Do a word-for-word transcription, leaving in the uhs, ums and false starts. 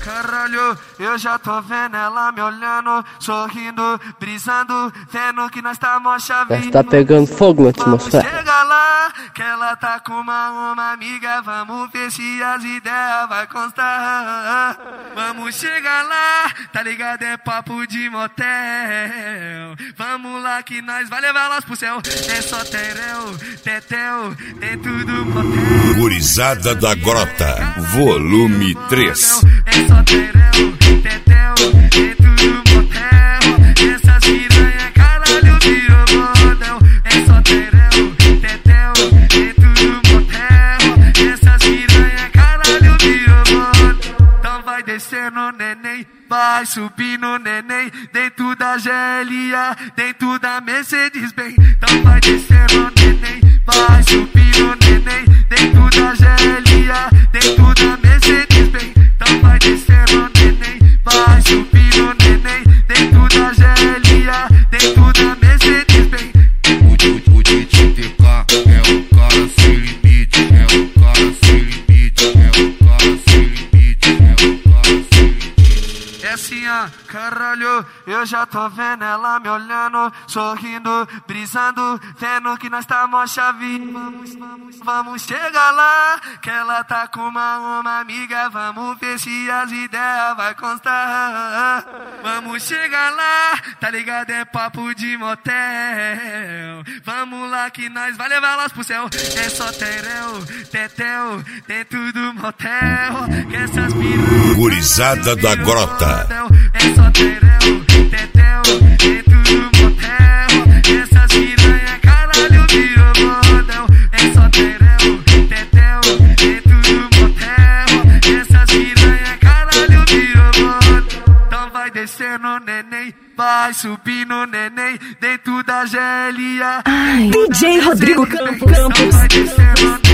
Caralho, eu já tô vendo ela me olhando, sorrindo, brisando, vendo que nós tá mó chavinho. Tá pegando fogo na atmosfera. Vamos chegar lá, que ela tá com uma, uma amiga, vamos ver se as ideias vai constar. Vamos chegar lá, tá ligado? É papo de motel. Vamos lá que nós vai levar elas pro céu. É só tereu, tetel, dentro do motel. Gurizada da Grota, volume três. É só tereu, tetel, dentro do motel. Essas piranha, caralho, virou model. É só tereu, tetel, dentro do motel. Essas piranha, caralho, virou model. Então vai descendo, neném, vai subindo, neném, dentro da G L A, dentro da Mercedes-Benz. Então vai descendo, neném, vai subindo, neném, dentro da G L A, dentro da Mercedes-Benz. Então vai descendo, neném, vai subindo, neném, dentro da G L A, dentro da Mercedes-Benz. O, o, o D J T K é o cara sem limite, é o cara sem limite, é o cara sem limite, é o cara sem limite. É assim, ó, caralho, eu já tô vendo ela me olhando, sorrindo, brisando, vendo que nós tá mó chavinho. Vamos, vamos, vamos chegar lá, que ela tá com uma, uma amiga, vamos ver se as ideias vai constar. Vamos chegar lá, tá ligado? É papo de motel. Vamos lá que nós vai levar elas pro céu. É só tereu, tetel, dentro do motel. Que essas piranhas, Gurizada da Grota. é só tereu, tetel, dentro do motel. Essas piranha, caralho, virou model. É só tereu, tetel, dentro do motel. Essas piranha, caralho, virou model. Então vai descendo, neném, vai subindo, neném, dentro da G L A. Ai, D J Rodrigo Campos. Então vai descendo,